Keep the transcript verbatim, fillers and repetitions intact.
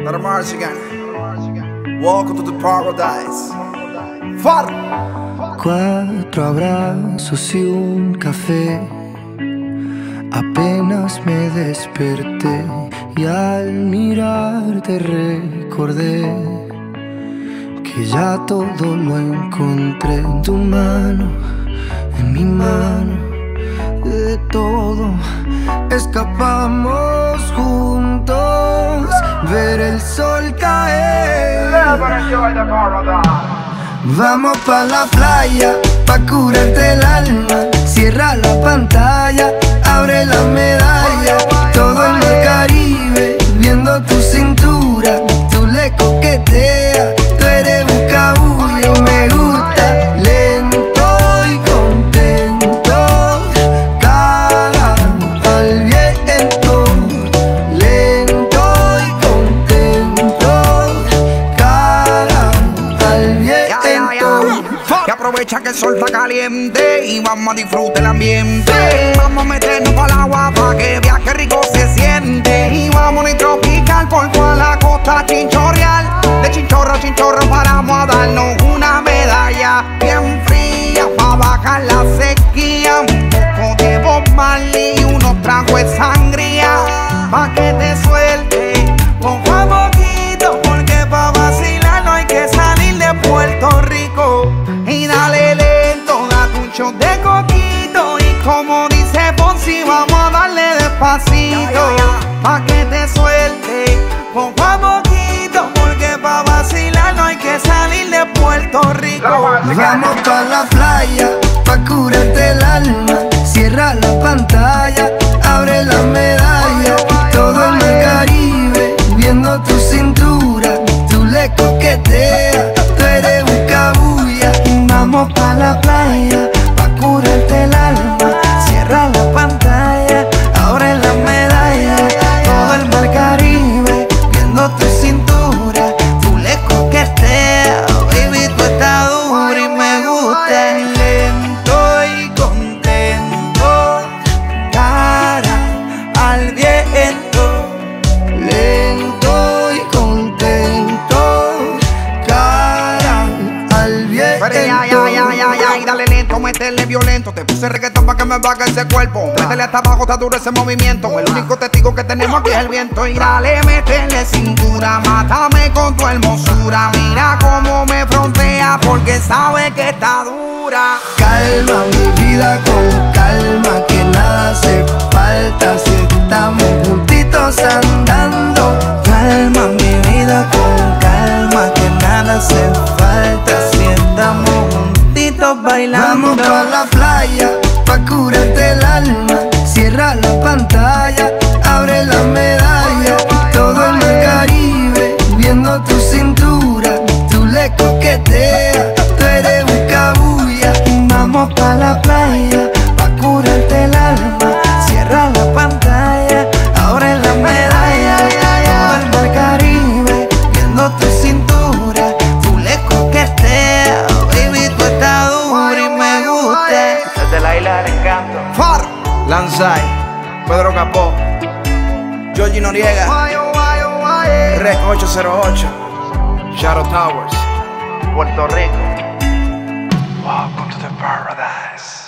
Not a Mars again. Welcome to the paradise. Far. Cuatro abrazos y un café. Apenas me desperté y al mirarte recordé que ya todo lo encontré en tu mano, en mi mano. De todo escapamos juntos, ver el sol caer. Vamos pa' la playa, pa' curarte el alma. Cierra la pantalla, abre la medalla. Todo en el Caribe, viendo tu cintura. Tú le coqueteas, tú eres buscabulla y me gusta. Lento y contento, cara al viento. Lento y contento, cara al viento. Que aprovecha que el sol está caliente y vamos a disfrutar el ambiente. Vamos a meternos para el agua para que veas que rico se siente. Y vamos a tropical por toda la costa chinchorreal. De chinchorro a chinchorro paramos a darnos una medalla bien fría para bajar la sequía. Un poco de Bob Marley y unos tragos de sangría pa' que te suelte poco a poquito, porque pa' vacilar no hay que salir de Puerto Rico. Y dale lento, date un shot de coquito. Y como dice Fonsi, vamos a darle despacito pa' que te suelte poco a poquito, porque pa' vacilar no hay que salir de Puerto Rico. Vamos pa' la playa, pa' curarte el alma. Cierra la pantalla, abre la medalla. Todo en el Caribe, viendo tu cintura. Tú le coqueteas, tú eres buscabulla. Vamos pa' la playa, pa' curarte el alma. Cierra la pantalla, abre la medalla. Todo el mar Caribe, viendo tu cintura. Tú le coqueteas, baby, tú estás dura y me gusta. Lento y contento, cara al viento. Lento y contento, cara al viento. Pero ya, ya, ya, ya, ya, y dale lento, métele violento. Te puse reggaetón pa' que me baje ese cuerpo. Métele hasta abajo, está duro ese movimiento. El único testigo que tenemos aquí es el viento. Y dale, métele cintura, mátame con tu hermosura. Mira cómo me frontea, porque sabe que está dura. Calma mi vida con calma, que nada hace falta si estamos juntitos andando. Calma mi vida con calma, que nada hace falta si estamos juntitos bailando. Vamos pa' la playa, pa' curarte el alma. Cierra la pantalla, abre la medalla. Todo en el Caribe, viendo tu cintura. Tú le coqueteas, tú eres buscabulla. Vamos pa' la playa, pa' curarte el alma. Cierra la pantalla, abre la medalla. Todo el mar Caribe, viendo tu cintura. Tú le coqueteas, baby, tú estás dura y me gusta. Desde la isla del encanto. Far. Lanzai, Pedro Capó, Georgie Noriega, Rec ocho cero ocho, Shadow Towers, Puerto Rico. Welcome to the paradise.